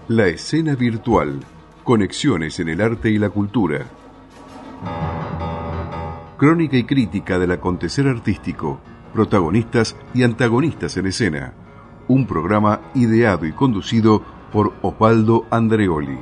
La escena virtual. Conexiones en el arte y la cultura. Crónica y crítica del acontecer artístico. Protagonistas y antagonistas en escena. Un programa ideado y conducido por Osvaldo Andreoli.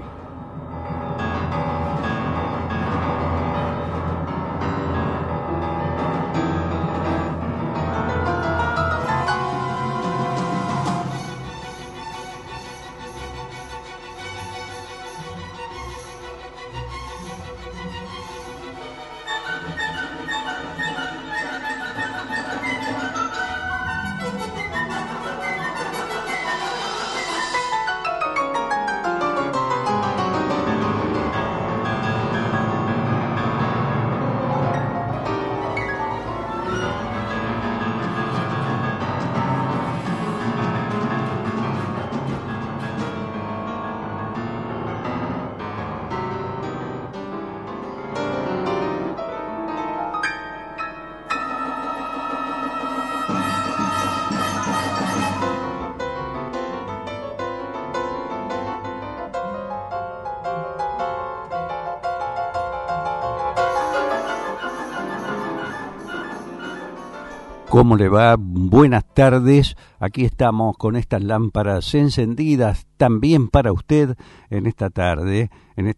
¿Cómo le va? Buenas tardes. Aquí estamos con estas lámparas encendidas también para usted en esta tarde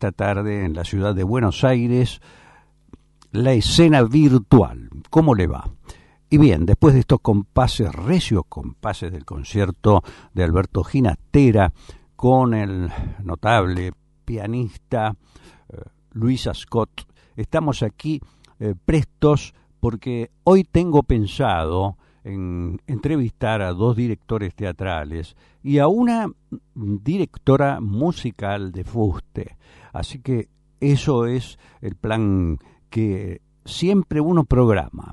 en la ciudad de Buenos Aires, la escena virtual. ¿Cómo le va? Y bien, después de estos compases recios, compases del concierto de Alberto Ginastera con el notable pianista Louis Ascot, estamos aquí prestos porque hoy tengo pensado en entrevistar a dos directores teatrales y a una directora musical de fuste. Así que eso es el plan que siempre uno programa.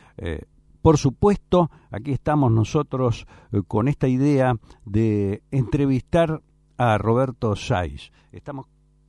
Por supuesto, aquí estamos nosotros con esta idea de entrevistar a Roberto Saiz. Estamos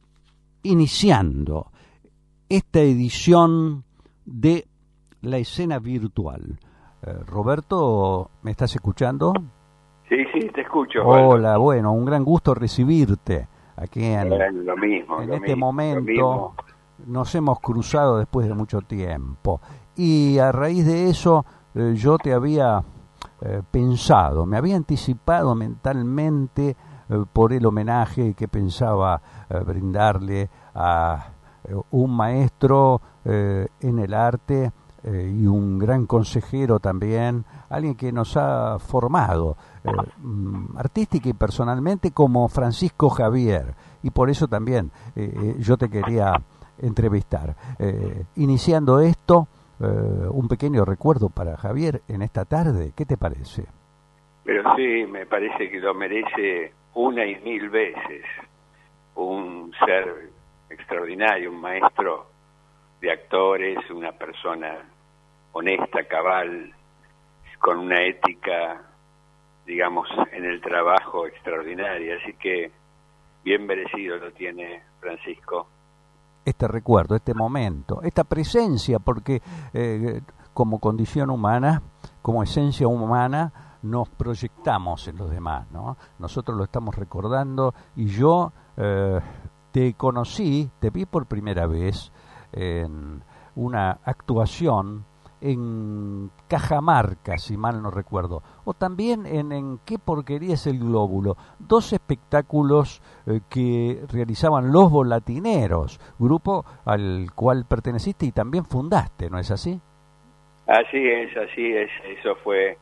iniciando esta edición de la escena virtual. Roberto, ¿me estás escuchando? Sí, te escucho. Hola, bueno, un gran gusto recibirte aquí en este momento. Nos hemos cruzado después de mucho tiempo y a raíz de eso yo te había pensado, me había anticipado mentalmente por el homenaje que pensaba brindarle a un maestro en el arte y un gran consejero también, alguien que nos ha formado artística y personalmente como Francisco Javier, y por eso también yo te quería entrevistar. Iniciando esto, un pequeño recuerdo para Javier en esta tarde, ¿qué te parece? Pero sí, me parece que lo merece una y mil veces. Un ser extraordinario, un maestro de actores, una persona honesta, cabal, con una ética, digamos, en el trabajo extraordinaria. Así que bien merecido lo tiene Francisco. Este recuerdo, este momento, esta presencia, porque como condición humana, como esencia humana, nos proyectamos en los demás, ¿no? Nosotros lo estamos recordando y yo te conocí, te vi por primera vez en una actuación en Cajamarca, si mal no recuerdo, o también en ¿Qué porquería es el glóbulo? Dos espectáculos que realizaban Los Volatineros, grupo al cual perteneciste y también fundaste, ¿no es así? Así es, eso fue,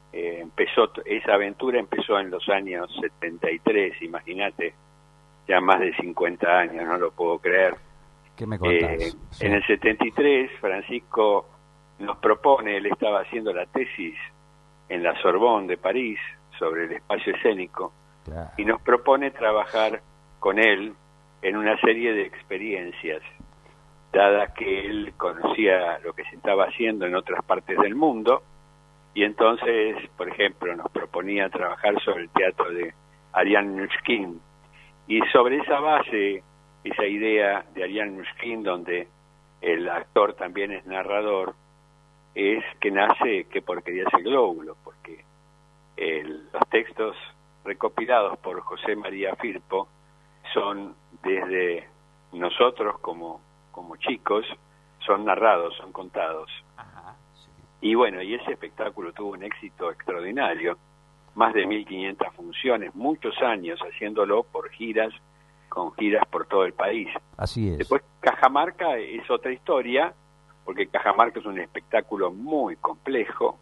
esa aventura empezó en los años 73, imagínate, ya más de 50 años, no lo puedo creer. ¿Qué me contás? Sí. En el 73, Francisco nos propone, él estaba haciendo la tesis en la Sorbonne de París sobre el espacio escénico, claro, y nos propone trabajar con él en una serie de experiencias, dada que él conocía lo que se estaba haciendo en otras partes del mundo, y entonces, por ejemplo, nos proponía trabajar sobre el teatro de Ariane Mnouchkine, y sobre esa base, esa idea de Ariane Mnouchkine, donde el actor también es narrador, es que nace ¿Qué porquería es el glóbulo? Porque los textos recopilados por José María Firpo, son desde nosotros como chicos, son narrados, son contados. Ajá, sí. Y bueno, y ese espectáculo tuvo un éxito extraordinario, más de 1.500 funciones, muchos años haciéndolo con giras por todo el país. Así es. Después Cajamarca es otra historia, porque Cajamarca es un espectáculo muy complejo,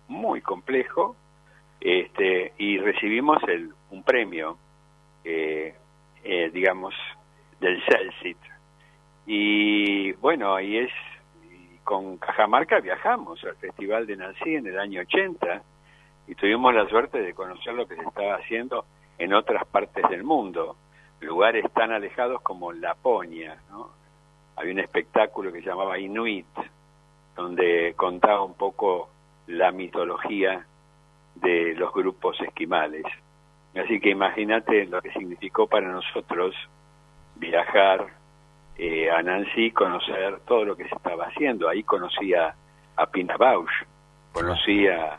y recibimos un premio, digamos, del CELCIT. Y bueno, con Cajamarca viajamos al Festival de Nancy en el año 80 y tuvimos la suerte de conocer lo que se estaba haciendo en otras partes del mundo, lugares tan alejados como Laponia, ¿no? Había un espectáculo que se llamaba Inuit, donde contaba un poco la mitología de los grupos esquimales. Así que imagínate lo que significó para nosotros viajar a Nancy, conocer todo lo que se estaba haciendo. Ahí conocí a Pina Bausch, conocí a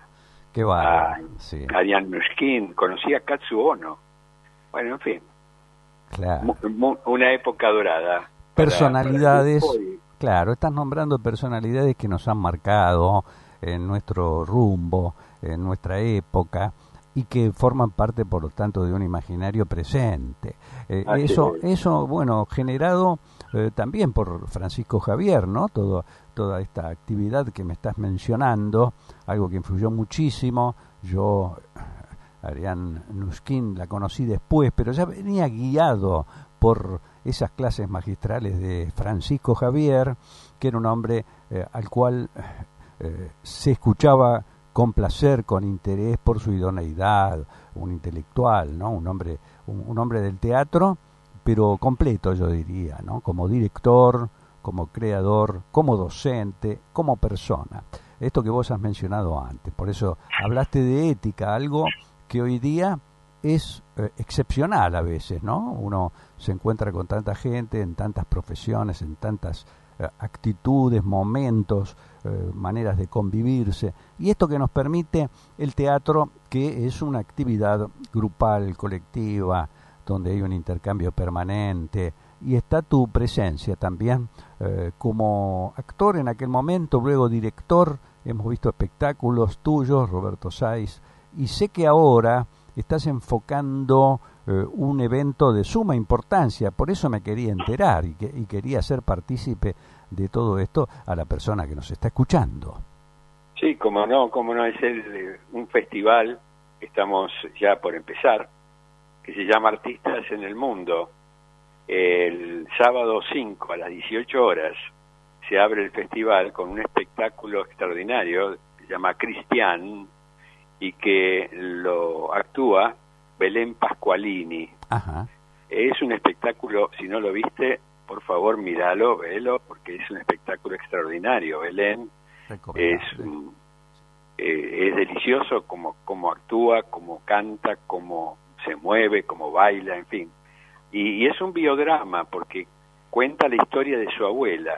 Ariane Mnouchkine, conocí a Katsu Ono. Bueno, en fin, claro. Una época dorada. Personalidades, claro, estás nombrando personalidades que nos han marcado en nuestro rumbo, en nuestra época, y que forman parte, por lo tanto, de un imaginario presente. Eso, bueno, generado también por Francisco Javier, ¿no? Toda esta actividad que me estás mencionando, algo que influyó muchísimo. Yo, Ariane Mnouchkine, la conocí después, pero ya venía guiado por esas clases magistrales de Francisco Javier, que era un hombre al cual se escuchaba con placer, con interés por su idoneidad, un intelectual, ¿no? Un hombre del teatro, pero completo, yo diría, ¿no? Como director, como creador, como docente, como persona. Esto que vos has mencionado antes, por eso hablaste de ética, algo que hoy día es excepcional a veces, ¿no? Uno se encuentra con tanta gente, en tantas profesiones, en tantas actitudes, momentos, maneras de convivirse, y esto que nos permite el teatro, que es una actividad grupal, colectiva, donde hay un intercambio permanente, y está tu presencia también como actor en aquel momento, luego director. Hemos visto espectáculos tuyos, Roberto Saiz, y sé que ahora estás enfocando un evento de suma importancia. Por eso me quería enterar y quería ser partícipe de todo esto a la persona que nos está escuchando. Sí, cómo no, es un festival que estamos ya por empezar, que se llama Artistas en el Mundo. El sábado 5 a las 18 horas se abre el festival con un espectáculo extraordinario que se llama Cristian y que lo actúa Belén Pasqualini. Ajá. Es un espectáculo, si no lo viste, por favor míralo, velo, porque es un espectáculo extraordinario. Belén es delicioso como actúa, como canta, como se mueve, como baila, en fin. Y es un biodrama porque cuenta la historia de su abuela.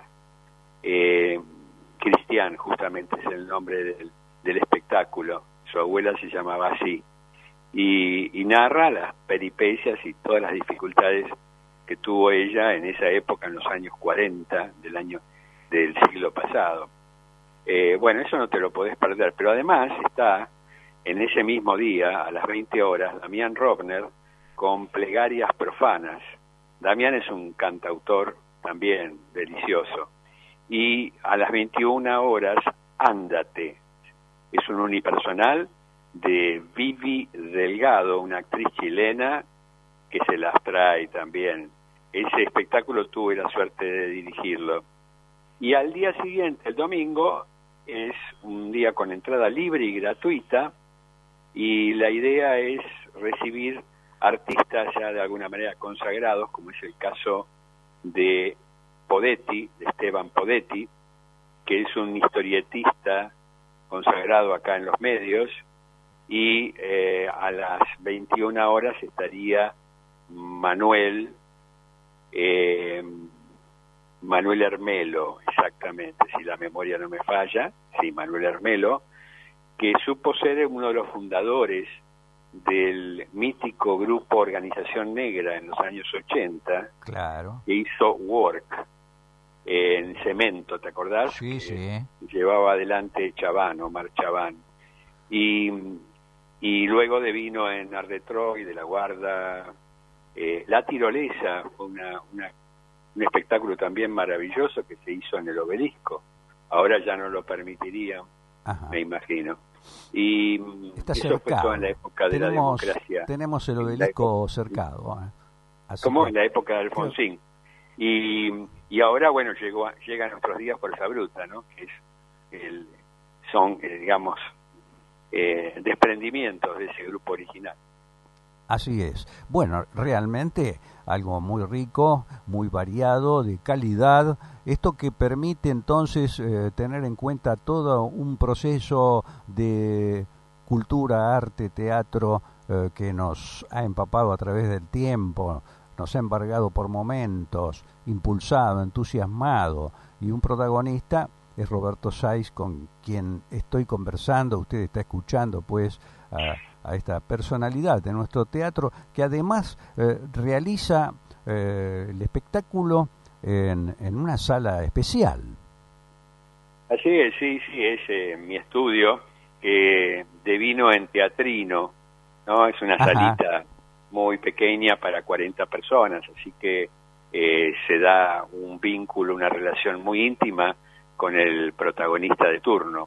Cristian, justamente es el nombre del espectáculo. Su abuela se llamaba así. Y narra las peripecias y todas las dificultades que tuvo ella en esa época, en los años 40 del siglo pasado. Bueno, eso no te lo podés perder, pero además está en ese mismo día, a las 20 horas, Damián Robner con Plegarias Profanas. Damián es un cantautor también delicioso. Y a las 21 horas, Ándate. Es un unipersonal de Vivi Delgado, una actriz chilena que se las trae también. Ese espectáculo tuve la suerte de dirigirlo. Y al día siguiente, el domingo, es un día con entrada libre y gratuita, y la idea es recibir artistas ya de alguna manera consagrados, como es el caso de Podetti, de Esteban Podetti, que es un historietista consagrado acá en los medios, y a las 21 horas estaría Manuel Hermelo, exactamente, si la memoria no me falla, sí, Manuel Hermelo, que supo ser uno de los fundadores del mítico grupo Organización Negra en los años 80, claro, que hizo Work en Cemento, ¿te acordás? Sí, sí. Llevaba adelante Chaván, Omar Chaván. Y luego devino en Art Detroit, de la Guarda. La Tirolesa fue un espectáculo también maravilloso que se hizo en el Obelisco. Ahora ya no lo permitirían, Ajá. me imagino. Y está eso cercado. fue todo en la época de la democracia. Tenemos el Obelisco cercado. Como en la época de Alfonsín. Y ahora, bueno, llega a nuestros días Fuerza Bruta, ¿no? Que son, digamos, desprendimientos de ese grupo original. Así es. Bueno, realmente algo muy rico, muy variado, de calidad. Esto que permite entonces tener en cuenta todo un proceso de cultura, arte, teatro que nos ha empapado a través del tiempo, nos ha embargado por momentos, impulsado, entusiasmado, y un protagonista es Roberto Sáiz, con quien estoy conversando. Usted está escuchando pues a esta personalidad de nuestro teatro, que además realiza el espectáculo en una sala especial. Así es, sí, es mi estudio, devino en Teatrino, ¿no? Es una salita muy pequeña para 40 personas, así que se da un vínculo, una relación muy íntima con el protagonista de turno.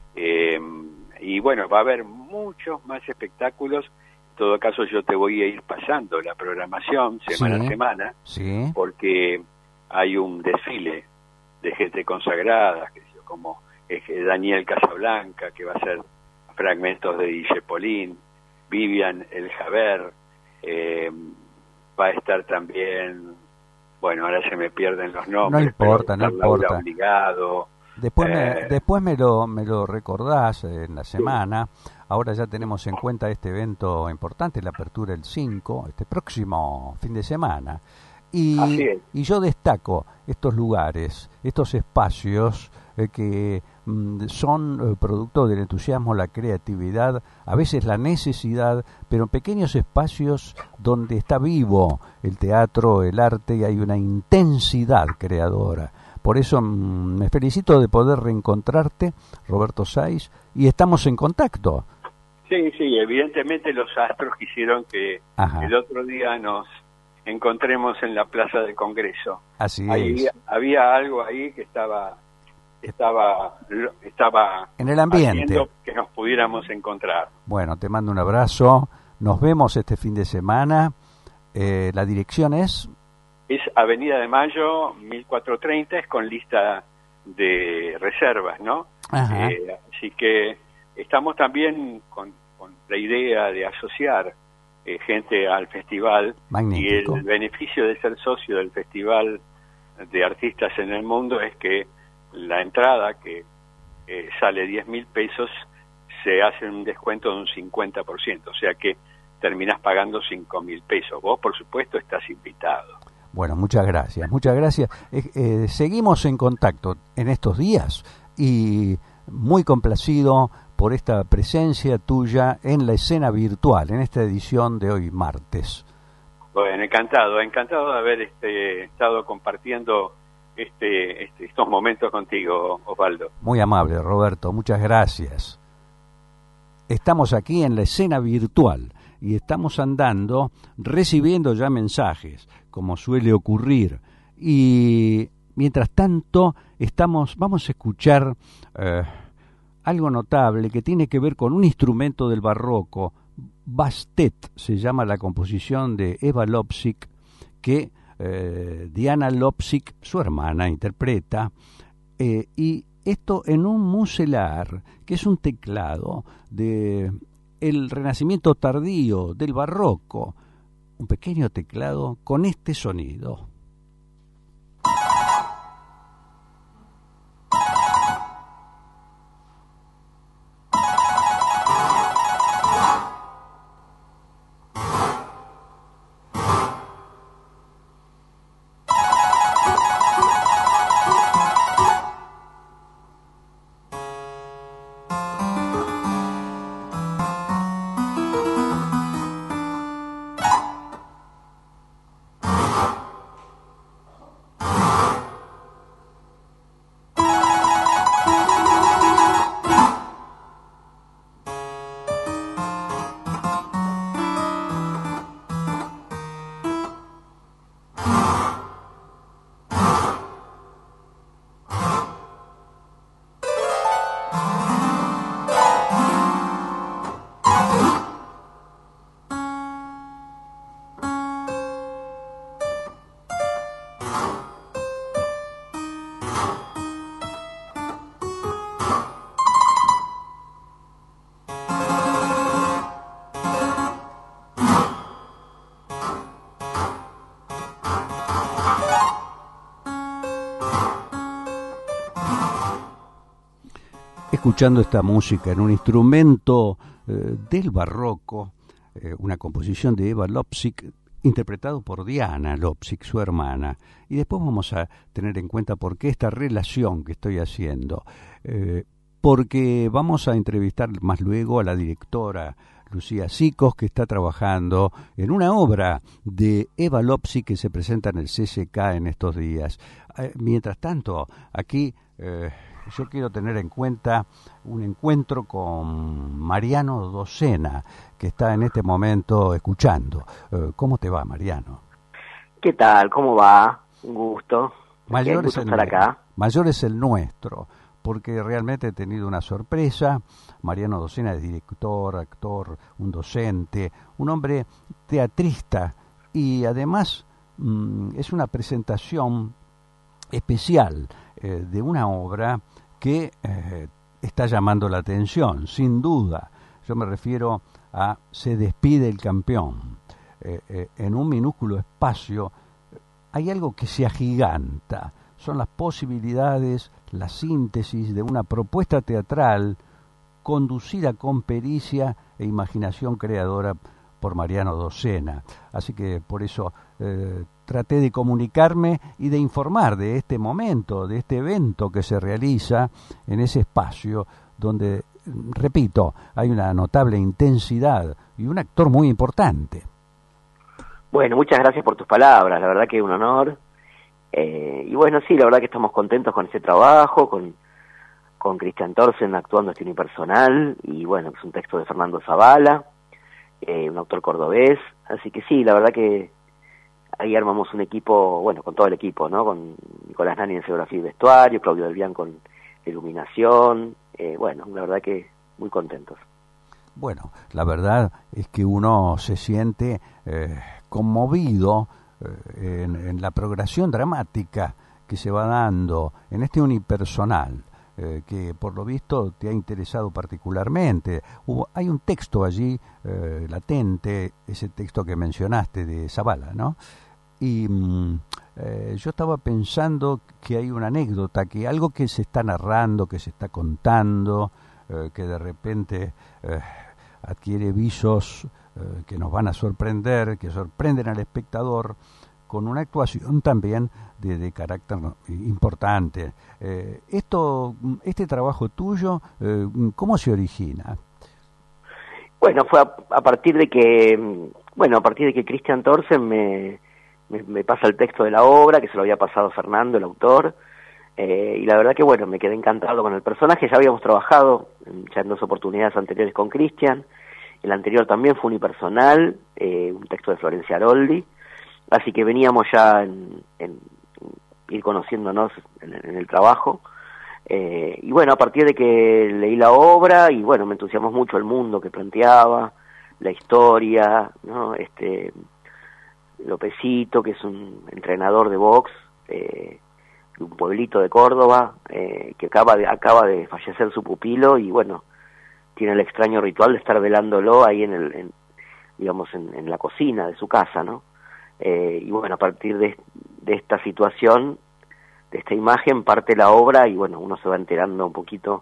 Y bueno, va a haber muchos más espectáculos. En todo caso, yo te voy a ir pasando la programación semana a semana, porque hay un desfile de gente consagrada, como Daniel Casablanca, que va a ser fragmentos de Guille Polín, Vivian El Javer, va a estar también, bueno, ahora se me pierden los nombres. No importa. Laura Obligado. Después me lo recordás en la semana. Ahora ya tenemos en cuenta este evento importante, la apertura del 5, este próximo fin de semana. Y yo destaco estos lugares, estos espacios que son producto del entusiasmo, la creatividad, a veces la necesidad, pero pequeños espacios donde está vivo el teatro, el arte, y hay una intensidad creadora. Por eso me felicito de poder reencontrarte, Roberto Sáiz, y estamos en contacto. Sí, evidentemente los astros quisieron que el otro día nos encontremos en la Plaza del Congreso. Así es. Había algo ahí que estaba en el ambiente, haciendo que nos pudiéramos encontrar. Bueno, te mando un abrazo. Nos vemos este fin de semana. La dirección es Avenida de Mayo 1430, es con lista de reservas, ¿no? Así que estamos también con la idea de asociar gente al festival. Magnífico. Y el beneficio de ser socio del Festival de Artistas en el Mundo es que la entrada, que sale 10.000 pesos, se hace un descuento de un 50%, o sea que terminás pagando 5.000 pesos. Vos, por supuesto, estás invitado. Bueno, muchas gracias. Seguimos en contacto en estos días y muy complacido por esta presencia tuya en la escena virtual, en esta edición de hoy martes. Bueno, encantado de haber estado compartiendo estos momentos contigo, Osvaldo. Muy amable, Roberto, muchas gracias. Estamos aquí en la escena virtual y estamos andando, recibiendo ya mensajes, como suele ocurrir, y mientras tanto vamos a escuchar algo notable que tiene que ver con un instrumento del barroco. Bastet se llama la composición de Eva Lopsic, que Diana Lopsic, su hermana, interpreta, y esto en un muselar, que es un teclado de el Renacimiento tardío, del barroco, un pequeño teclado con este sonido. escuchando esta música en un instrumento del barroco, una composición de Eva Lopsic, interpretado por Diana Lopsic, su hermana. Y después vamos a tener en cuenta por qué esta relación que estoy haciendo. Porque vamos a entrevistar más luego a la directora Lucía Sicos, que está trabajando en una obra de Eva Lopsic que se presenta en el CCK en estos días. Mientras tanto, aquí yo quiero tener en cuenta un encuentro con Mariano Docena, que está en este momento escuchando. ¿Cómo te va, Mariano? ¿Qué tal? ¿Cómo va? Un gusto. Mayor es estar acá. Mayor es el nuestro, porque realmente he tenido una sorpresa. Mariano Docena es director, actor, un docente, un hombre teatrista, y además es una presentación especial de una obra que está llamando la atención, sin duda. Yo me refiero a Se despide el campeón. En un minúsculo espacio hay algo que se agiganta. Son las posibilidades, la síntesis de una propuesta teatral conducida con pericia e imaginación creadora por Mariano Docena. Así que por eso traté de comunicarme y de informar de este momento, de este evento que se realiza en ese espacio donde, repito, hay una notable intensidad y un actor muy importante. Bueno, muchas gracias por tus palabras, la verdad que es un honor. Y bueno, sí, la verdad que estamos contentos con este trabajo, con Cristian Thorsen actuando este unipersonal, y bueno, es un texto de Fernando Zavala, un autor cordobés, así que sí, la verdad que ahí armamos un equipo, bueno, con todo el equipo, ¿no? Con Nicolás Nani en escenografía y vestuario, Claudio Delvián con iluminación, bueno, la verdad que muy contentos. Bueno, la verdad es que uno se siente conmovido en la progresión dramática que se va dando en este unipersonal, que por lo visto te ha interesado particularmente. Hay un texto allí latente, ese texto que mencionaste de Zavala, ¿no? Y yo estaba pensando que hay una anécdota, que algo que se está narrando, que se está contando, que de repente adquiere visos que nos van a sorprender, que sorprenden al espectador, con una actuación también de carácter importante. Este trabajo tuyo, ¿cómo se origina? Bueno, fue a partir de que Cristian Thorsen me pasa el texto de la obra, que se lo había pasado Fernando, el autor, y la verdad que bueno, me quedé encantado con el personaje. Ya habíamos trabajado ya en 2 oportunidades anteriores con Cristian. El anterior también fue unipersonal, un texto de Florencia Aroldi, así que veníamos ya en ir conociéndonos en el trabajo, y bueno, a partir de que leí la obra, y bueno, me entusiasmó mucho el mundo que planteaba, la historia, ¿no? Lopecito, que es un entrenador de box, de un pueblito de Córdoba, que acaba de fallecer su pupilo, y bueno, tiene el extraño ritual de estar velándolo ahí en la cocina de su casa, ¿no? Y bueno, a partir de esta situación, de esta imagen, parte la obra, y bueno, uno se va enterando un poquito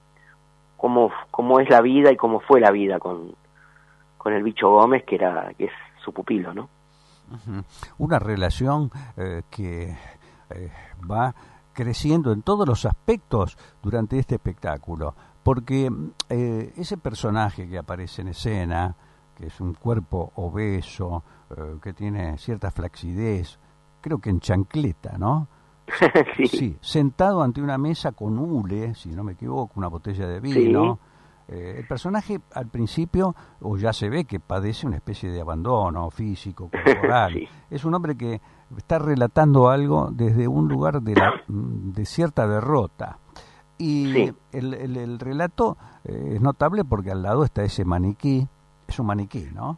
cómo es la vida y cómo fue la vida con el Bicho Gómez, que es su pupilo, ¿no? Uh-huh. Una relación que va creciendo en todos los aspectos durante este espectáculo, porque ese personaje que aparece en escena, que es un cuerpo obeso, que tiene cierta flacidez, creo que en chancleta, ¿no? Sí. Sí, sentado ante una mesa con hule, si no me equivoco, una botella de vino. Sí. El personaje al principio, o ya se ve que padece una especie de abandono físico, corporal. Sí. Es un hombre que está relatando algo desde un lugar de cierta derrota. Y sí, el relato es notable porque al lado está ese maniquí. Es un maniquí, ¿no?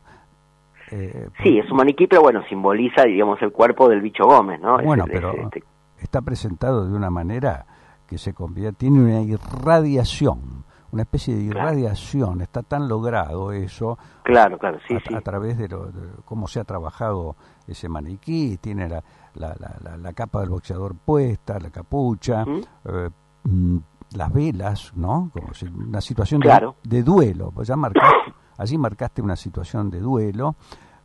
Sí, es un maniquí, pero bueno, simboliza, digamos, el cuerpo del Bicho Gómez, ¿no? Bueno, pero está presentado de una manera que se convierte, tiene una irradiación, una especie de irradiación. Claro. Está tan logrado eso. Claro, sí, a través de cómo se ha trabajado ese maniquí. Tiene la capa del boxeador puesta, la capucha. las velas, ¿no? Como si una situación Claro. de duelo, pues ya allí marcaste una situación de duelo.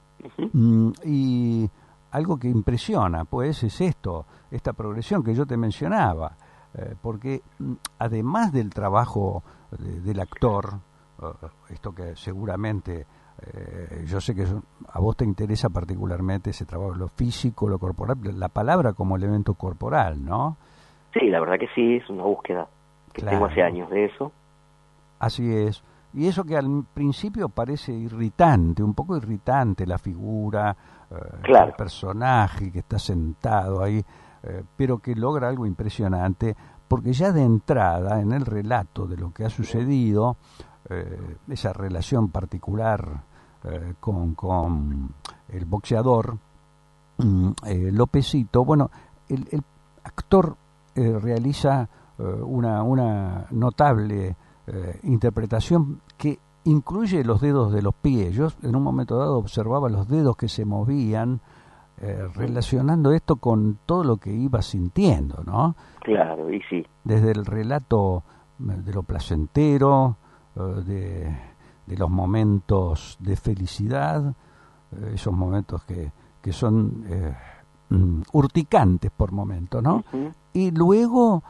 Y algo que impresiona, pues, es esta progresión que yo te mencionaba, porque además del trabajo del actor, esto que seguramente yo sé que a vos te interesa particularmente ese trabajo, lo físico, lo corporal, la palabra como elemento corporal, ¿no? Sí, la verdad que sí, es una búsqueda que tengo hace años de eso. Así es. Y eso que al principio parece irritante, un poco irritante, la figura, el personaje que está sentado ahí, pero que logra algo impresionante, porque ya de entrada, en el relato de lo que ha sucedido, esa relación particular con el boxeador Lópezito, bueno, el actor realiza una notable interpretación que incluye los dedos de los pies. Yo en un momento dado observaba los dedos que se movían, relacionando esto con todo lo que iba sintiendo, ¿no? Claro, y sí. Desde el relato de lo placentero, de los momentos de felicidad, esos momentos que son urticantes por momentos, ¿no? Uh-huh. Y luego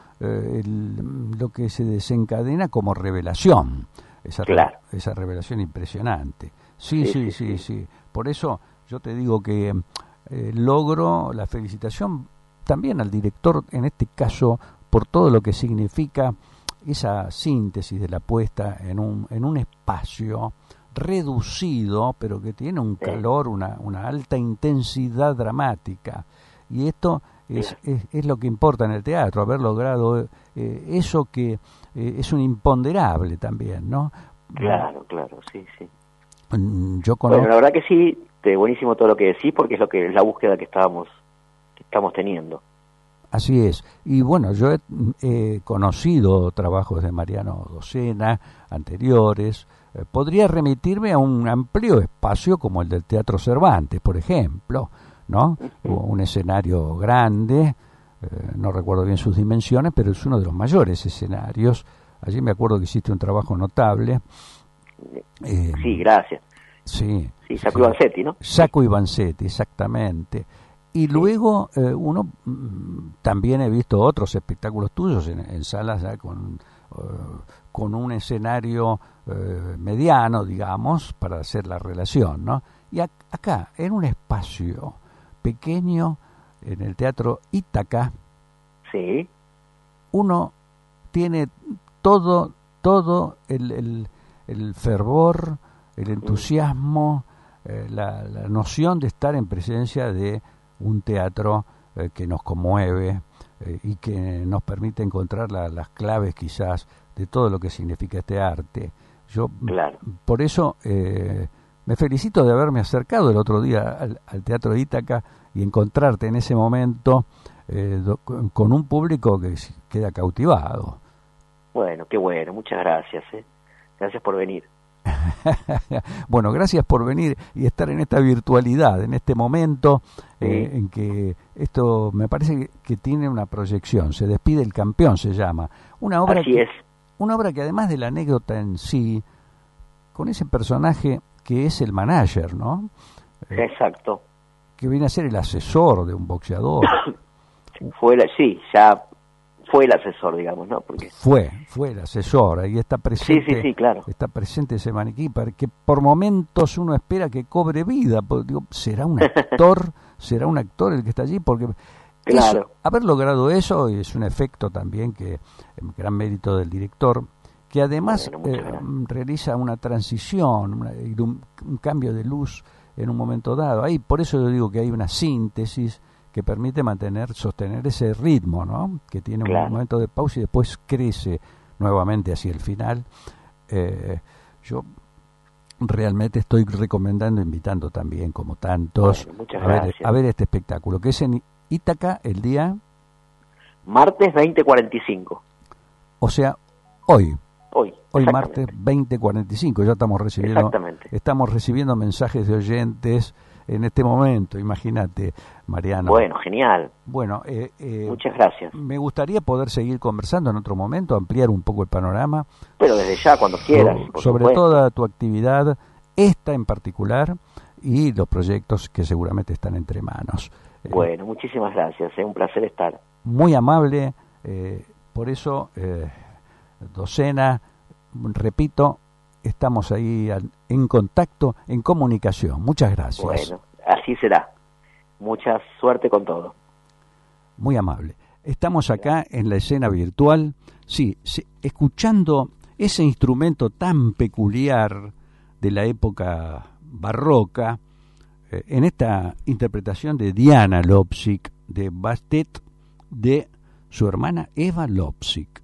lo que se desencadena como revelación, esa revelación impresionante. Sí. Por eso yo te digo que logro la felicitación también al director, en este caso, por todo lo que significa esa síntesis de la puesta en un espacio reducido, pero que tiene un calor, una alta intensidad dramática. Y esto es lo que importa en el teatro, haber logrado eso que es un imponderable también, ¿no? Claro, sí. Yo conozco... Bueno, la verdad que sí, buenísimo todo lo que decís, porque es la búsqueda que estamos teniendo. Así es. Y bueno, yo he conocido trabajos de Mariano Docena anteriores. Podría remitirme a un amplio espacio como el del Teatro Cervantes, por ejemplo, ¿no? Un escenario grande, no recuerdo bien sus dimensiones, pero es uno de los mayores escenarios. Allí me acuerdo que hiciste un trabajo notable. Sí, gracias. Sí, Sacco Vanzetti, ¿no? Sacco Vanzetti, exactamente. Y luego uno también he visto otros espectáculos tuyos en salas ya con un escenario mediano, digamos, para hacer la relación, ¿no? Y acá, en un espacio pequeño, en el Teatro Ítaca, sí, uno tiene todo el fervor, el entusiasmo, la noción de estar en presencia de un teatro que nos conmueve y que nos permite encontrar las claves quizás de todo lo que significa este arte. Yo por eso me felicito de haberme acercado el otro día al Teatro Ítaca y encontrarte en ese momento con un público que queda cautivado. Bueno, qué bueno, muchas gracias. Gracias por venir. Bueno, gracias por venir y estar en esta virtualidad, en este momento en que esto me parece que tiene una proyección. Se despide el campeón, se llama. Una obra una obra que además de la anécdota en sí, con ese personaje que es el manager, ¿no? Exacto. Que viene a ser el asesor de un boxeador. Ya fue el asesor, digamos, ¿no? Porque fue el asesor, ahí está presente. Sí, claro. Está presente ese maniquí, para que por momentos uno espera que cobre vida. Digo, ¿será un actor? ¿Será un actor el que está allí? Porque claro. Haber logrado eso es un efecto también que gran mérito del director, que además realiza una transición, un cambio de luz en un momento dado. Ahí, por eso yo digo que hay una síntesis que permite sostener ese ritmo, ¿no? Que tiene un momento de pausa y después crece nuevamente hacia el final. Yo realmente estoy recomendando, invitando también, como tantos, a ver este espectáculo, que es en Ítaca el día... Martes 20:45. O sea, hoy martes 20:45, ya estamos recibiendo mensajes de oyentes en este momento, imagínate, Mariano. Bueno, genial. Bueno, muchas gracias. Me gustaría poder seguir conversando en otro momento, ampliar un poco el panorama. Pero desde ya, cuando quieras. Sobre toda tu actividad, esta en particular, y los proyectos que seguramente están entre manos. Bueno, muchísimas gracias, es un placer estar. Muy amable, por eso, Docena, repito, estamos ahí en contacto, en comunicación. Muchas gracias. Bueno, así será. Mucha suerte con todo. Muy amable. Estamos acá en la escena virtual, sí, escuchando ese instrumento tan peculiar de la época barroca, en esta interpretación de Diana Lobsik, de Bastet, de su hermana Eva Lobsik.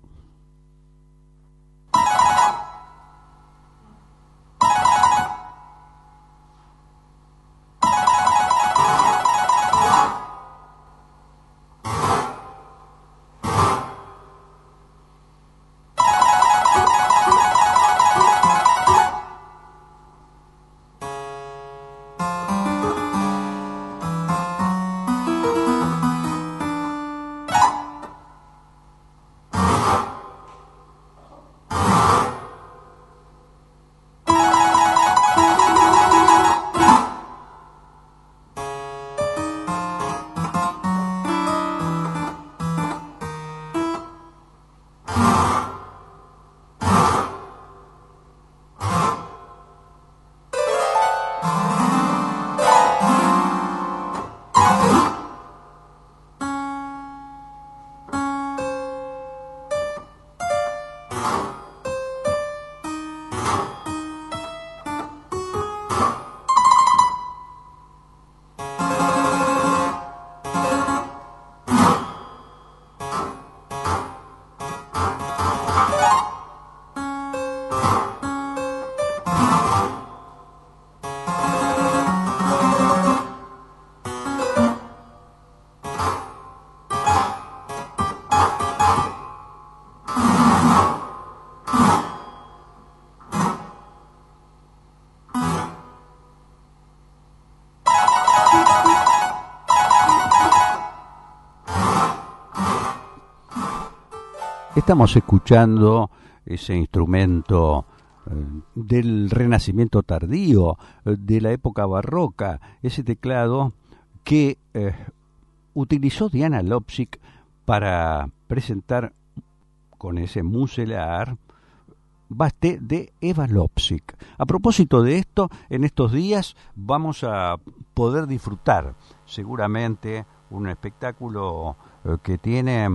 Estamos escuchando ese instrumento del Renacimiento tardío, de la época barroca, ese teclado que utilizó Diana Lobsik para presentar con ese muselar Bastet de Eva Lobsik. A propósito de esto, en estos días vamos a poder disfrutar seguramente un espectáculo que tiene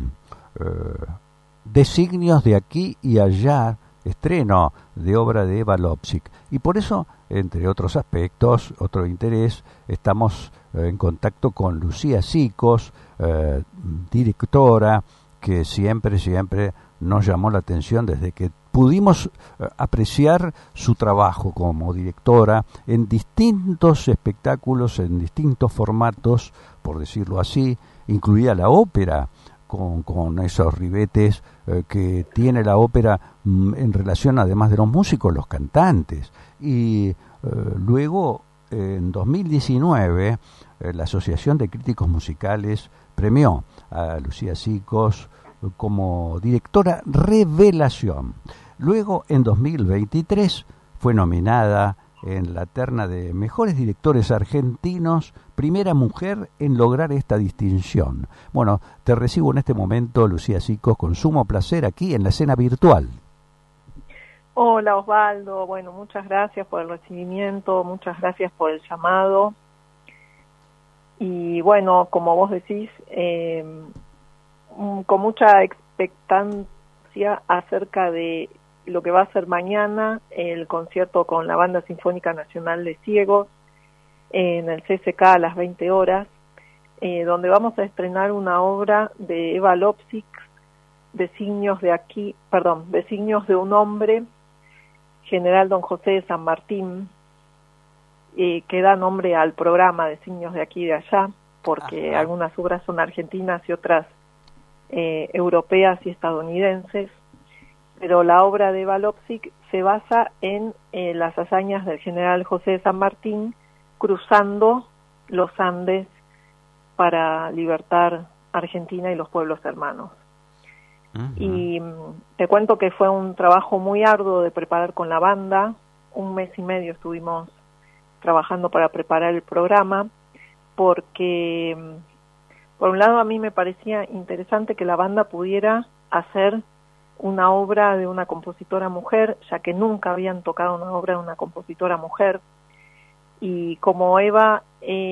designios de aquí y allá, estreno de obra de Eva Lobsik. Y por eso, entre otros aspectos, otro interés, estamos en contacto con Lucía Sicos, directora, que siempre nos llamó la atención desde que pudimos apreciar su trabajo como directora en distintos espectáculos, en distintos formatos, por decirlo así, incluida la ópera, con esos ribetes que tiene la ópera en relación, además de los músicos, los cantantes. Y luego, en 2019, la Asociación de Críticos Musicales premió a Lucía Sicos como directora revelación. Luego, en 2023, fue nominada en la terna de mejores directores argentinos, primera mujer en lograr esta distinción. Bueno, te recibo en este momento, Lucía Sicos, con sumo placer aquí en la escena virtual. Hola Osvaldo, bueno, muchas gracias por el recibimiento, muchas gracias por el llamado. Y bueno, como vos decís, con mucha expectancia acerca de lo que va a ser mañana el concierto con la Banda Sinfónica Nacional de Ciegos en el CCK a las 20 horas, donde vamos a estrenar una obra de Eva Lobsik, Designios de un hombre, General Don José de San Martín, que da nombre al programa Designios de aquí y de allá, porque algunas obras son argentinas y otras europeas y estadounidenses. Pero la obra de Eva Lobsik se basa en las hazañas del general José de San Martín cruzando los Andes para libertar Argentina y los pueblos hermanos. Y te cuento que fue un trabajo muy arduo de preparar con la banda. 1 mes y medio estuvimos trabajando para preparar el programa, porque por un lado a mí me parecía interesante que la banda pudiera hacer una obra de una compositora mujer, ya que nunca habían tocado una obra de una compositora mujer, y como Eva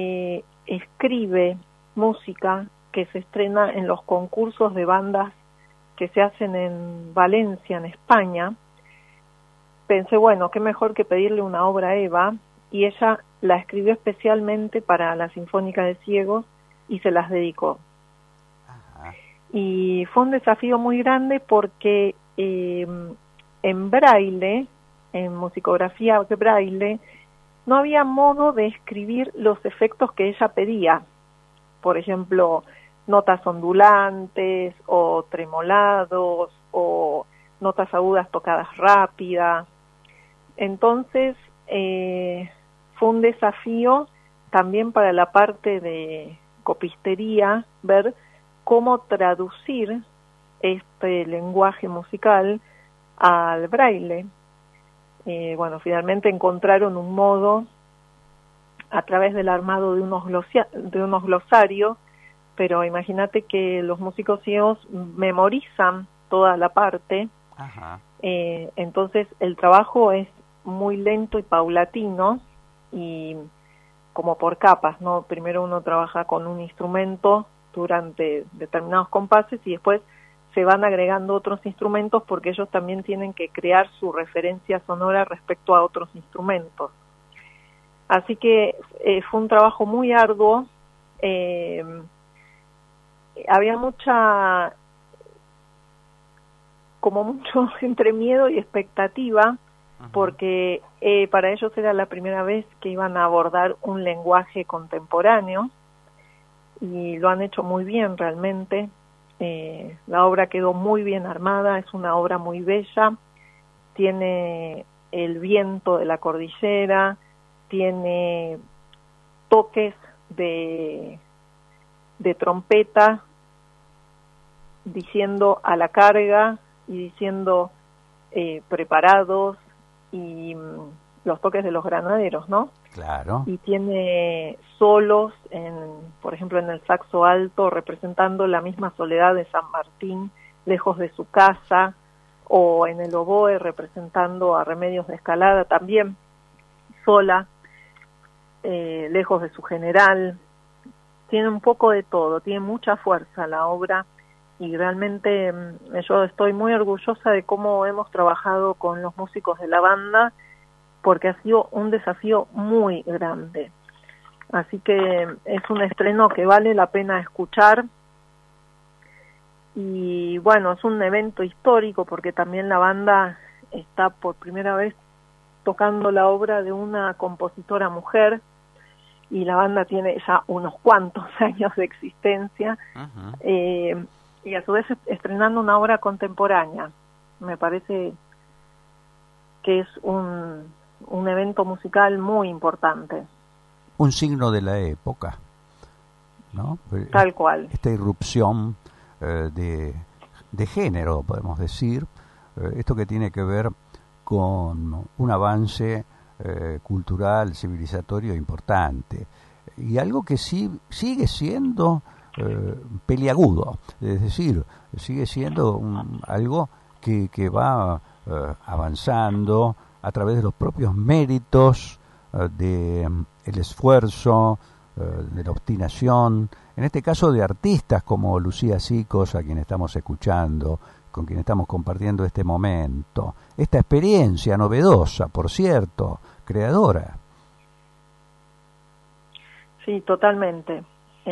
escribe música que se estrena en los concursos de bandas que se hacen en Valencia, en España, pensé, bueno, qué mejor que pedirle una obra a Eva, y ella la escribió especialmente para la Sinfónica de Ciegos y se las dedicó. Ajá. Y fue un desafío muy grande porque en braille, en musicografía de braille, no había modo de escribir los efectos que ella pedía. Por ejemplo, notas ondulantes o tremolados o notas agudas tocadas rápidas. Entonces, fue un desafío también para la parte de copistería, ver cómo traducir este lenguaje musical al braille. Bueno, finalmente encontraron un modo a través del armado de unos glosarios, pero imagínate que los músicos ciegos memorizan toda la parte. Ajá. Entonces el trabajo es muy lento y paulatino y como por capas, ¿no? Primero uno trabaja con un instrumento durante determinados compases y después se van agregando otros instrumentos porque ellos también tienen que crear su referencia sonora respecto a otros instrumentos. Así que fue un trabajo muy arduo. Había mucho entre miedo y expectativa, porque para ellos era la primera vez que iban a abordar un lenguaje contemporáneo y lo han hecho muy bien realmente. La obra quedó muy bien armada, es una obra muy bella, tiene el viento de la cordillera, tiene toques de trompeta diciendo a la carga y diciendo preparados, y los toques de los granaderos, ¿no? Claro. Y tiene solos, por ejemplo, en el saxo alto, representando la misma soledad de San Martín, lejos de su casa, o en el oboe, representando a Remedios de Escalada, también sola, lejos de su general. Tiene un poco de todo, tiene mucha fuerza la obra, y realmente yo estoy muy orgullosa de cómo hemos trabajado con los músicos de la banda, porque ha sido un desafío muy grande. Así que es un estreno que vale la pena escuchar. Y bueno, es un evento histórico porque también la banda está por primera vez tocando la obra de una compositora mujer, y la banda tiene ya unos cuantos años de existencia. Y a su vez estrenando una obra contemporánea. Me parece que es un evento musical muy importante. Un signo de la época, ¿no? Tal cual. Esta irrupción de género, podemos decir, esto que tiene que ver con un avance cultural, civilizatorio importante, y algo que sí sigue siendo peliagudo, es decir, sigue siendo algo que va avanzando a través de los propios méritos, de el esfuerzo, de la obstinación, en este caso de artistas como Lucía Sicos, a quien estamos escuchando, con quien estamos compartiendo este momento, esta experiencia novedosa, por cierto, creadora. Sí, totalmente.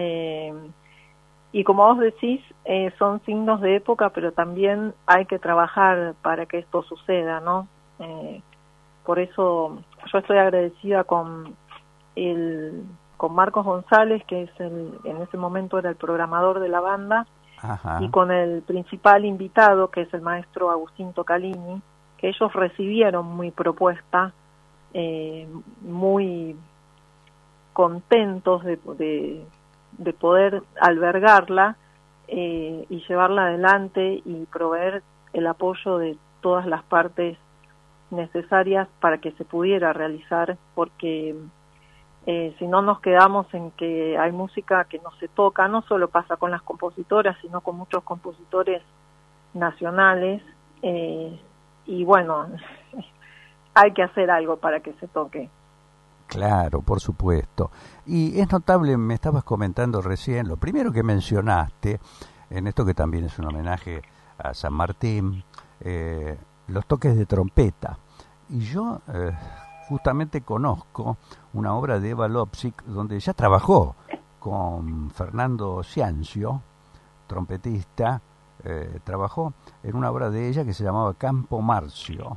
Y como vos decís, son signos de época, pero también hay que trabajar para que esto suceda, ¿no? Por eso yo estoy agradecida con Marcos González, que es en ese momento era el programador de la banda. Ajá. Y con el principal invitado, que es el maestro Agustín Tocalini, que ellos recibieron mi propuesta muy contentos de poder albergarla y llevarla adelante y proveer el apoyo de todas las partes necesarias para que se pudiera realizar, porque si no nos quedamos en que hay música que no se toca. No solo pasa con las compositoras, sino con muchos compositores nacionales, y bueno, hay que hacer algo para que se toque. Claro, por supuesto. Y es notable, me estabas comentando recién, lo primero que mencionaste, en esto que también es un homenaje a San Martín, los toques de trompeta. Y yo justamente conozco una obra de Eva Lopsic donde ella trabajó con Fernando Ciancio, trompetista, trabajó en una obra de ella que se llamaba Campo Marcio,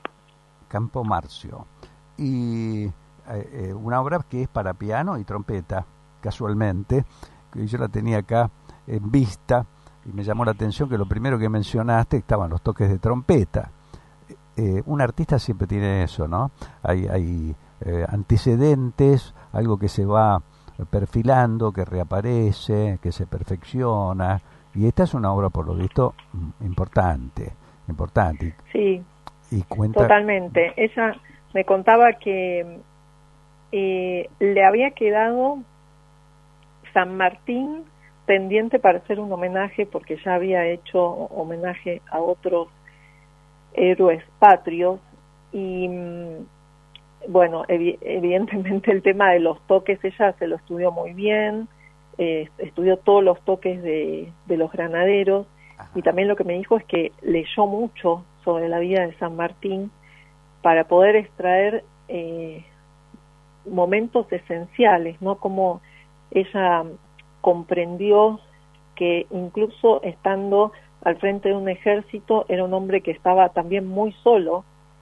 y una obra que es para piano y trompeta, casualmente, que yo la tenía acá en vista, y me llamó la atención que lo primero que mencionaste estaban los toques de trompeta. Un artista siempre tiene eso, ¿no? Hay antecedentes, algo que se va perfilando, que reaparece, que se perfecciona, y esta es una obra, por lo visto, importante. Sí, y cuenta... totalmente. Ella me contaba que le había quedado San Martín pendiente para hacer un homenaje, porque ya había hecho homenaje a otros héroes patrios, y bueno, evidentemente el tema de los toques ella se lo estudió muy bien, estudió todos los toques de los granaderos. Ajá. Y también lo que me dijo es que leyó mucho sobre la vida de San Martín para poder extraer momentos esenciales, ¿no? Como ella comprendió que incluso estando al frente de un ejército era un hombre que estaba también muy solo,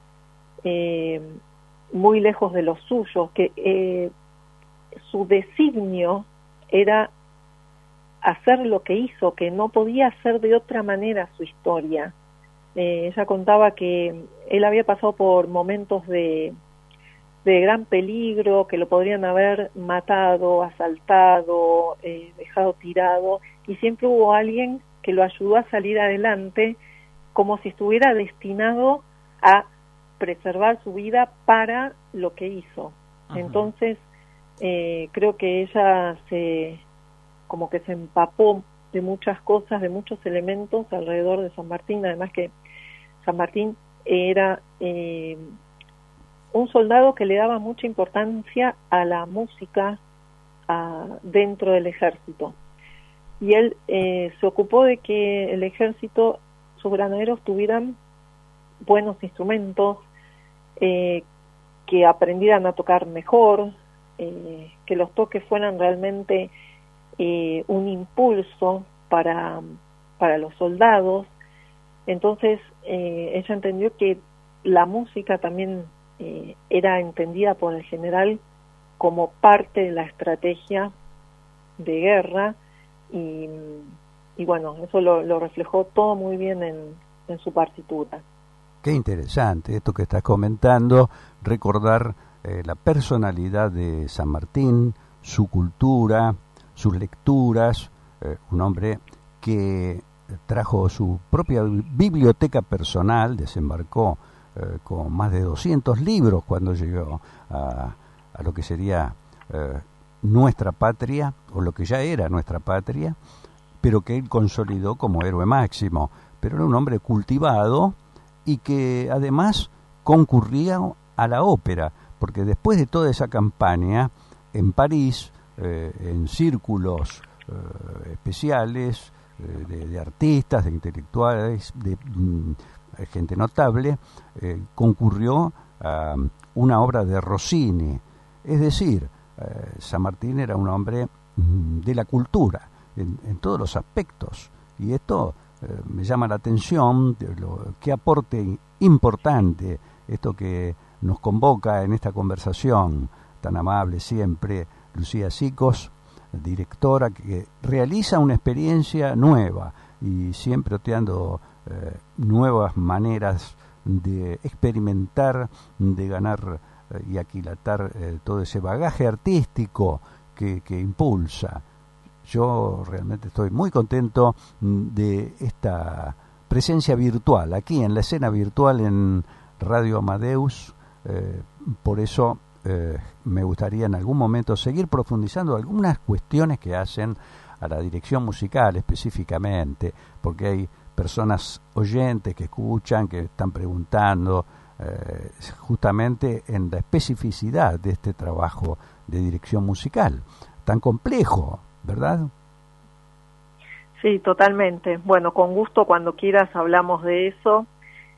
muy lejos de los suyos, que su designio era hacer lo que hizo, que no podía hacer de otra manera su historia. Ella contaba que él había pasado por momentos de gran peligro, que lo podrían haber matado, asaltado, dejado tirado, y siempre hubo alguien que lo ayudó a salir adelante, como si estuviera destinado a preservar su vida para lo que hizo. Ajá. Entonces, creo que ella como que se empapó de muchas cosas, de muchos elementos alrededor de San Martín. Además que San Martín era un soldado que le daba mucha importancia a la música dentro del ejército. Y él se ocupó de que el ejército, sus granaderos, tuvieran buenos instrumentos, que aprendieran a tocar mejor, que los toques fueran realmente un impulso para los soldados. Entonces ella entendió que la música también era entendida por el general como parte de la estrategia de guerra, y bueno, eso lo reflejó todo muy bien en su partitura. Qué interesante esto que estás comentando, recordar la personalidad de San Martín, su cultura, sus lecturas, un hombre que trajo su propia biblioteca personal, desembarcó con más de 200 libros cuando llegó a lo que sería nuestra patria, o lo que ya era nuestra patria, pero que él consolidó como héroe máximo. Pero era un hombre cultivado y que además concurría a la ópera, porque después de toda esa campaña en París, en círculos especiales de artistas, de intelectuales, de gente notable, concurrió a una obra de Rossini. Es decir, San Martín era un hombre de la cultura en todos los aspectos, y esto me llama la atención, qué aporte importante esto que nos convoca en esta conversación tan amable siempre Lucía Sicos, directora que realiza una experiencia nueva y siempre oteando nuevas maneras de experimentar, de ganar y aquilatar todo ese bagaje artístico que impulsa. Yo realmente estoy muy contento de esta presencia virtual, aquí en la escena virtual en Radio Amadeus. Por eso me gustaría en algún momento seguir profundizando algunas cuestiones que hacen a la dirección musical específicamente, porque hay personas oyentes que escuchan, que están preguntando justamente en la especificidad de este trabajo de dirección musical, tan complejo, ¿verdad? Sí, totalmente. Bueno, con gusto, cuando quieras hablamos de eso.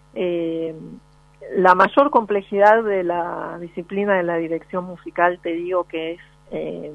La mayor complejidad de la disciplina de la dirección musical, te digo que es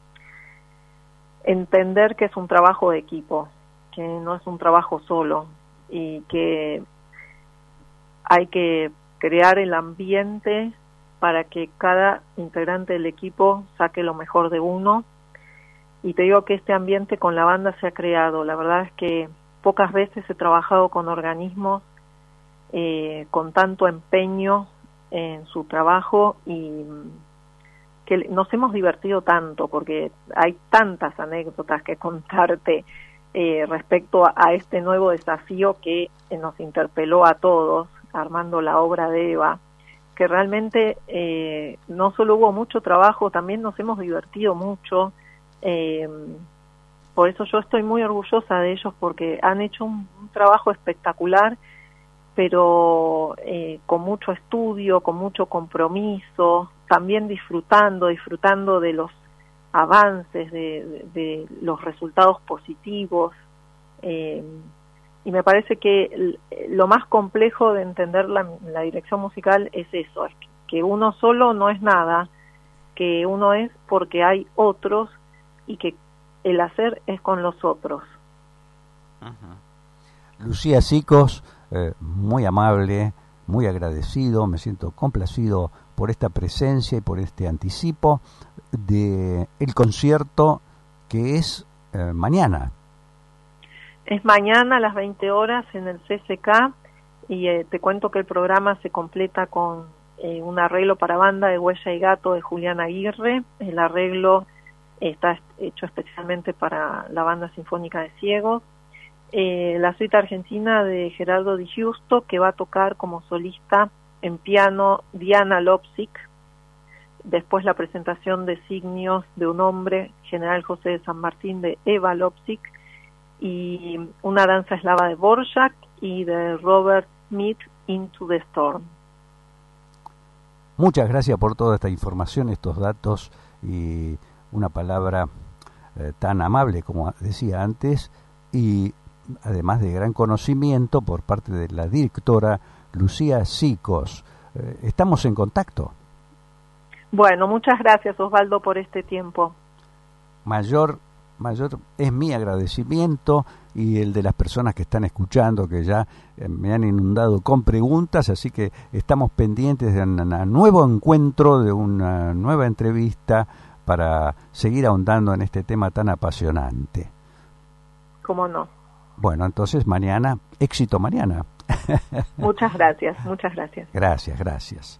entender que es un trabajo de equipo, que no es un trabajo solo, y que hay que crear el ambiente para que cada integrante del equipo saque lo mejor de uno. Y te digo que este ambiente con la banda se ha creado. La verdad es que pocas veces he trabajado con organismos con tanto empeño en su trabajo, y que nos hemos divertido tanto, porque hay tantas anécdotas que contarte respecto a este nuevo desafío que nos interpeló a todos, armando la obra de Eva, que realmente no solo hubo mucho trabajo, también nos hemos divertido mucho. Por eso yo estoy muy orgullosa de ellos, porque han hecho un trabajo espectacular, pero con mucho estudio, con mucho compromiso, también disfrutando de los avances, de los resultados positivos. Y me parece que lo más complejo de entender la dirección musical es eso, es que uno solo no es nada, que uno es porque hay otros, y que el hacer es con los otros. Uh-huh. Lucía Sicos, muy amable, muy agradecido, me siento complacido por esta presencia y por este anticipo de el concierto que es mañana. Es mañana a las 20 horas en el CCK, y te cuento que el programa se completa con un arreglo para banda de Huella y Gato de Julián Aguirre. El arreglo está hecho especialmente para la Banda Sinfónica de Ciegos. La suite argentina de Gerardo Di Giusto, que va a tocar como solista en piano Diana Lopsic. Después la presentación de Signios de un hombre, General José de San Martín, de Eva Lopsic, y una danza eslava de Borjak y de Robert Smith, Into the Storm. Muchas gracias por toda esta información, estos datos y una palabra tan amable como decía antes, y además de gran conocimiento por parte de la directora Lucía Sicos. Estamos en contacto. Bueno, muchas gracias, Osvaldo, por este tiempo. Mayor es mi agradecimiento y el de las personas que están escuchando, que ya me han inundado con preguntas, así que estamos pendientes de un nuevo encuentro, de una nueva entrevista para seguir ahondando en este tema tan apasionante. ¿Cómo no? Bueno, entonces mañana, éxito mañana. Muchas gracias, muchas gracias. Gracias.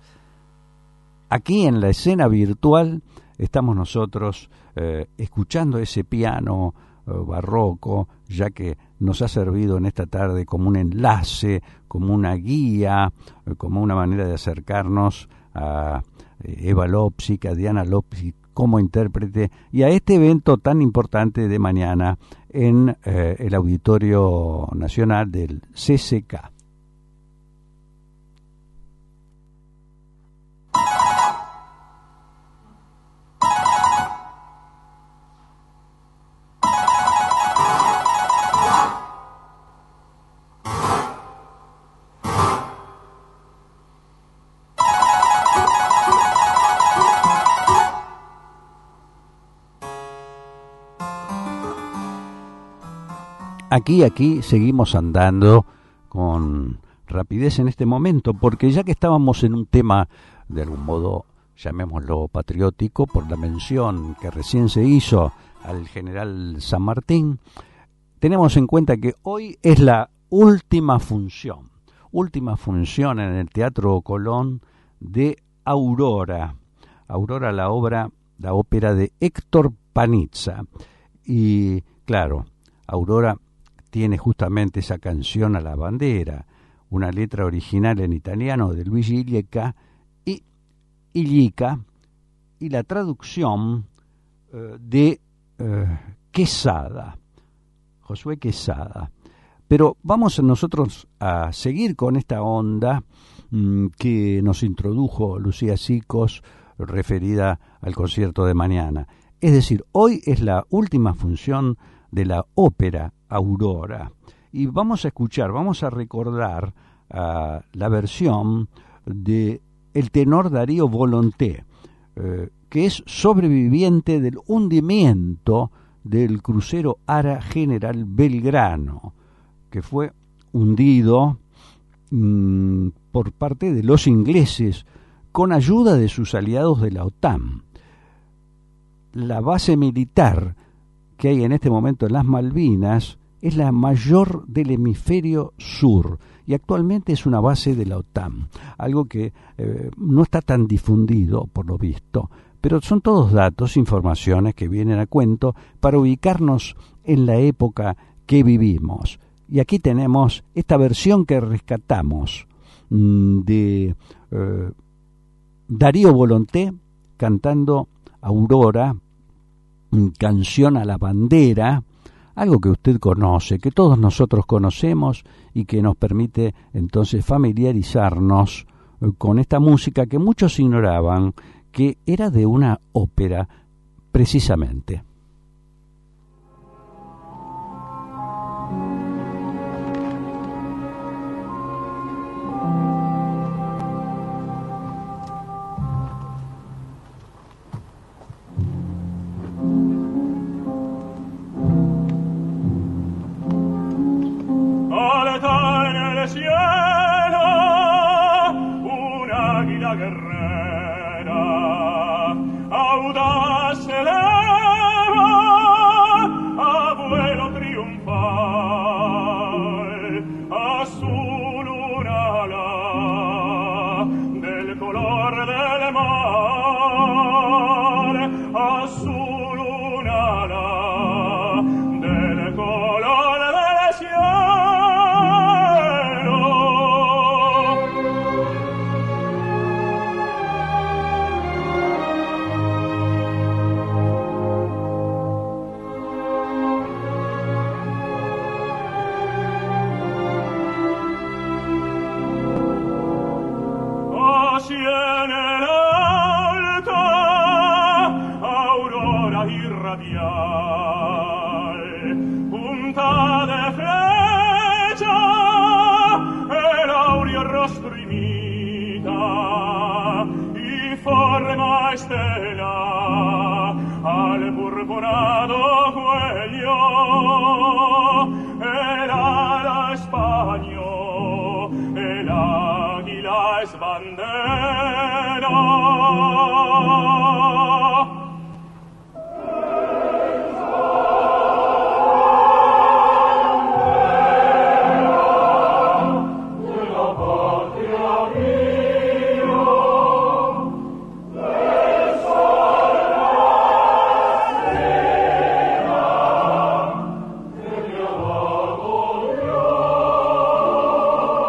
Aquí en la escena virtual estamos nosotros escuchando ese piano barroco, ya que nos ha servido en esta tarde como un enlace, como una guía, como una manera de acercarnos a Eva Lopsic, a Diana Lopsic como intérprete, y a este evento tan importante de mañana en el Auditorio Nacional del CCK. Aquí seguimos andando con rapidez en este momento, porque ya que estábamos en un tema, de algún modo, llamémoslo patriótico, por la mención que recién se hizo al general San Martín, tenemos en cuenta que hoy es la última función en el Teatro Colón de Aurora. Aurora, la ópera de Héctor Panizza. Y claro, Aurora tiene justamente esa canción a la bandera, una letra original en italiano de Luigi Illica y la traducción de Quesada, Josué Quesada. Pero vamos nosotros a seguir con esta onda que nos introdujo Lucía Sicos, referida al concierto de mañana. Es decir, hoy es la última función de la ópera Aurora. Y vamos a recordar la versión de el tenor Darío Volonté, que es sobreviviente del hundimiento del crucero Ara General Belgrano, que fue hundido por parte de los ingleses con ayuda de sus aliados de la OTAN. La base militar que hay en este momento en las Malvinas es la mayor del hemisferio sur y actualmente es una base de la OTAN, algo que no está tan difundido por lo visto, pero son todos datos, informaciones que vienen a cuento para ubicarnos en la época que vivimos. Y aquí tenemos esta versión que rescatamos de Darío Volonté cantando Aurora, canción a la bandera, algo que usted conoce, que todos nosotros conocemos y que nos permite entonces familiarizarnos con esta música que muchos ignoraban que era de una ópera precisamente.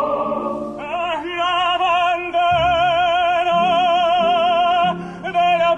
De la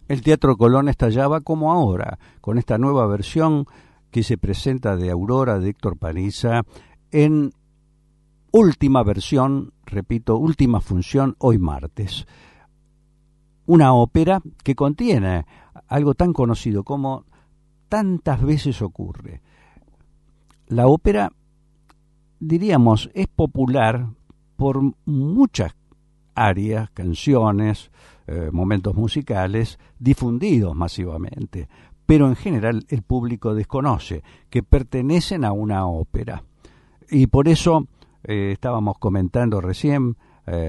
El Teatro Colón estallaba como ahora, con esta nueva versión que se presenta de Aurora de Héctor Paniza en última versión, repito, última función hoy martes. Una ópera que contiene algo tan conocido como tantas veces ocurre. La ópera, diríamos, es popular por muchas áreas, canciones, momentos musicales difundidos masivamente, pero en general el público desconoce que pertenecen a una ópera. Y por eso estábamos comentando recién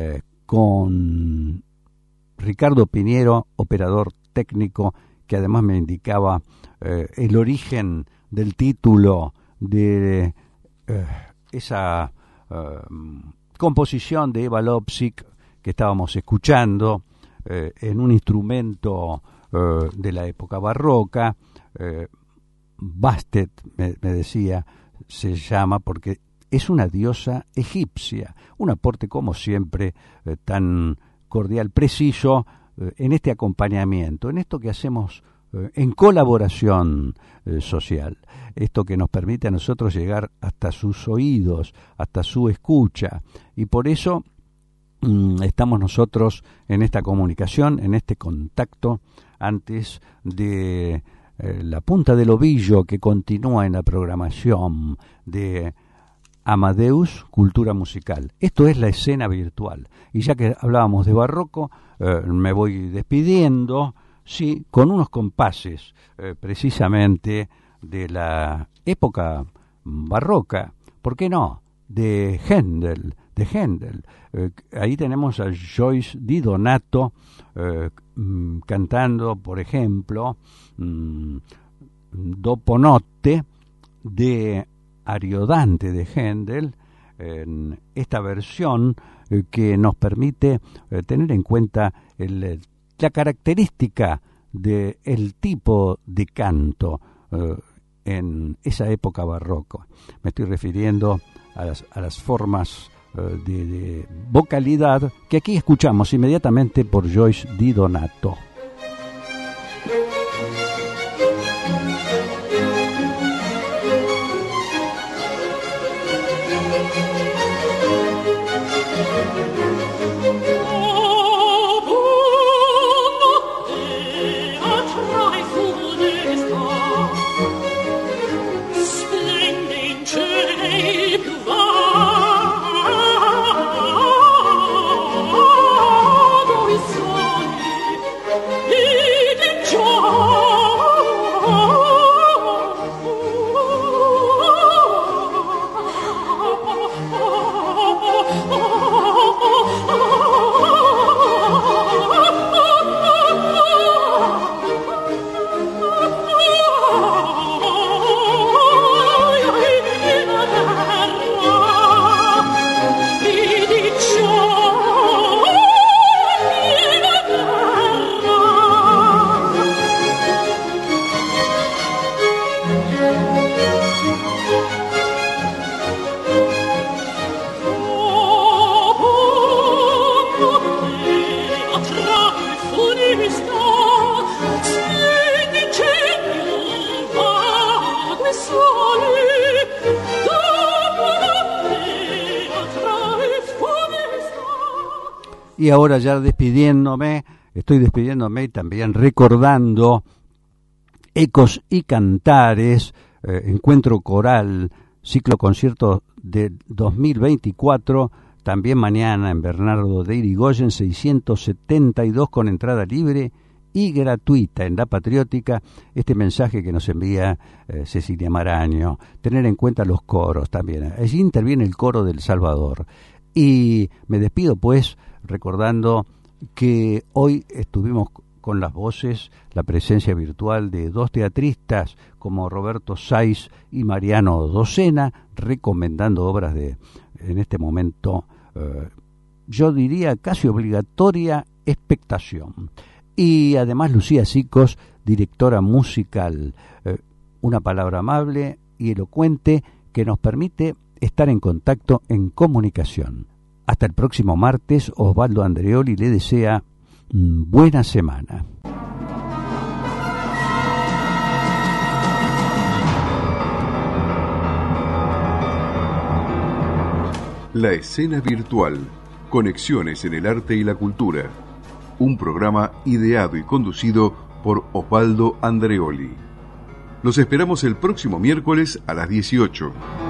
con Ricardo Piñero, operador técnico, que además me indicaba el origen del título de esa composición de Eva Lopsic que estábamos escuchando en un instrumento de la época barroca. Bastet, me decía, se llama porque es una diosa egipcia. Un aporte, como siempre, tan cordial, preciso, en este acompañamiento, en esto que hacemos en colaboración social, esto que nos permite a nosotros llegar hasta sus oídos, hasta su escucha, y por eso estamos nosotros en esta comunicación, en este contacto, antes de la punta del ovillo que continúa en la programación de Amadeus Cultura Musical. Esto es la escena virtual. Y ya que hablábamos de barroco, me voy despidiendo, sí, con unos compases precisamente de la época barroca, ¿por qué no?, de Händel. Ahí tenemos a Joyce Di Donato cantando, por ejemplo, Dopo notte de Ariodante de Händel, en esta versión que nos permite tener en cuenta la característica del tipo de canto en esa época barroca. Me estoy refiriendo a las formas de vocalidad que aquí escuchamos inmediatamente por Joyce Di Donato. Y ahora ya estoy despidiéndome y también recordando Ecos y Cantares, encuentro coral, ciclo concierto de 2024, también mañana en Bernardo de Irigoyen 672 con entrada libre y gratuita en La Patriótica. Este mensaje que nos envía Cecilia Maraño, tener en cuenta los coros también. Allí interviene el coro del Salvador. Y me despido pues recordando que hoy estuvimos con las voces, la presencia virtual de dos teatristas como Roberto Saiz y Mariano Docena, recomendando obras de, en este momento, yo diría casi obligatoria expectación. Y además Lucía Sicos, directora musical, una palabra amable y elocuente que nos permite estar en contacto, en comunicación. Hasta el próximo martes, Osvaldo Andreoli le desea buena semana. La escena virtual, conexiones en el arte y la cultura. Un programa ideado y conducido por Osvaldo Andreoli. Los esperamos el próximo miércoles a las 18.